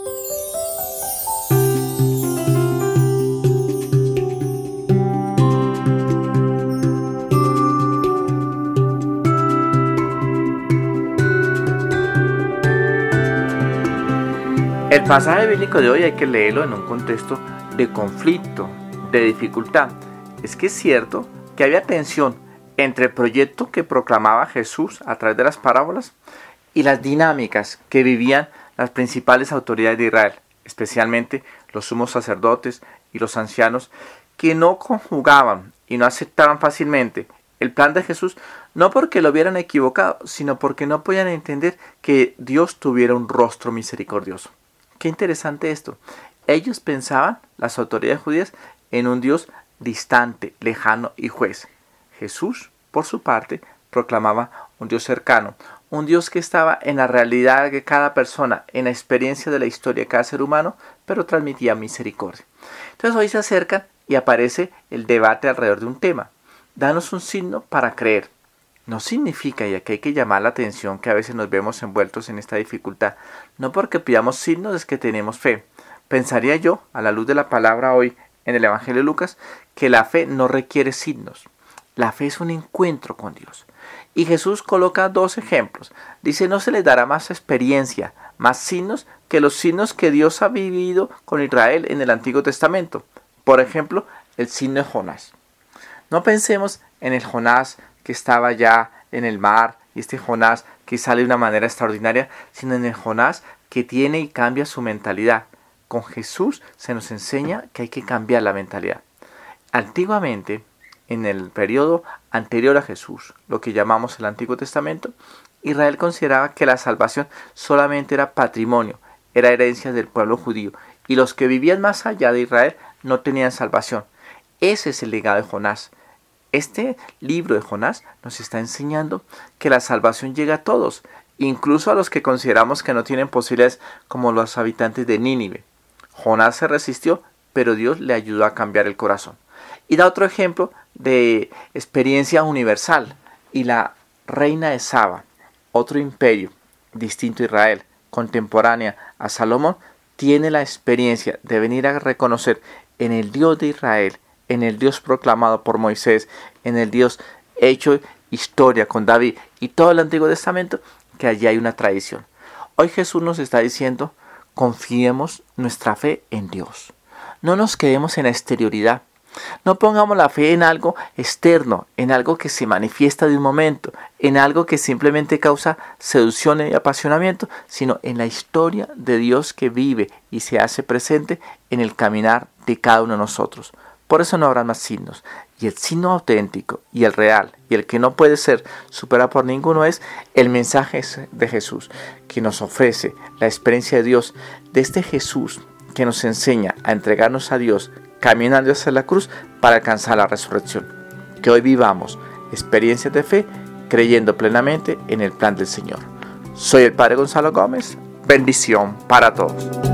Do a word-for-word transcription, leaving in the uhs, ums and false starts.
El pasaje bíblico de hoy hay que leerlo en un contexto de conflicto, de dificultad. Es que es cierto que había tensión entre el proyecto que proclamaba Jesús a través de las parábolas y las dinámicas que vivían las principales autoridades de Israel, especialmente los sumos sacerdotes y los ancianos, que no conjugaban y no aceptaban fácilmente el plan de Jesús, no porque lo hubieran equivocado, sino porque no podían entender que Dios tuviera un rostro misericordioso. Qué interesante esto. Ellos pensaban, las autoridades judías, en un Dios distante, lejano y juez. Jesús, por su parte, proclamaba un Dios cercano, un Dios que estaba en la realidad de cada persona, en la experiencia de la historia de cada ser humano, pero transmitía misericordia. Entonces hoy se acercan y aparece el debate alrededor de un tema. Danos un signo para creer. No significa, y aquí hay que llamar la atención, que a veces nos vemos envueltos en esta dificultad. No porque pidamos signos es que tenemos fe. Pensaría yo, a la luz de la palabra hoy en el Evangelio de Lucas, que la fe no requiere signos. La fe es un encuentro con Dios. Y Jesús coloca dos ejemplos. Dice, no se les dará más experiencia, más signos, que los signos que Dios ha vivido con Israel en el Antiguo Testamento. Por ejemplo, el signo de Jonás. No pensemos en el Jonás que estaba ya en el mar, y este Jonás que sale de una manera extraordinaria, sino en el Jonás que tiene y cambia su mentalidad. Con Jesús se nos enseña que hay que cambiar la mentalidad. Antiguamente, en el periodo anterior a Jesús, lo que llamamos el Antiguo Testamento, Israel consideraba que la salvación solamente era patrimonio, era herencia del pueblo judío, y los que vivían más allá de Israel no tenían salvación. Ese es el legado de Jonás. Este libro de Jonás nos está enseñando que la salvación llega a todos, incluso a los que consideramos que no tienen posibilidades, como los habitantes de Nínive. Jonás se resistió, pero Dios le ayudó a cambiar el corazón. Y da otro ejemplo de experiencia universal, y la reina de Saba, otro imperio distinto a Israel, contemporánea a Salomón, tiene la experiencia de venir a reconocer en el Dios de Israel, en el Dios proclamado por Moisés, en el Dios hecho historia con David y todo el Antiguo Testamento, que allí hay una tradición. Hoy Jesús nos está diciendo, confiemos nuestra fe en Dios. No nos quedemos en la exterioridad. No pongamos la fe en algo externo, en algo que se manifiesta de un momento, en algo que simplemente causa seducción y apasionamiento, sino en la historia de Dios que vive y se hace presente en el caminar de cada uno de nosotros. Por eso no habrá más signos. Y el signo auténtico y el real y el que no puede ser superado por ninguno es el mensaje de Jesús, que nos ofrece la experiencia de Dios, de este Jesús que nos enseña a entregarnos a Dios caminando hacia la cruz para alcanzar la resurrección. Que hoy vivamos experiencias de fe creyendo plenamente en el plan del Señor. Soy el Padre Gonzalo Gómez. Bendición para todos.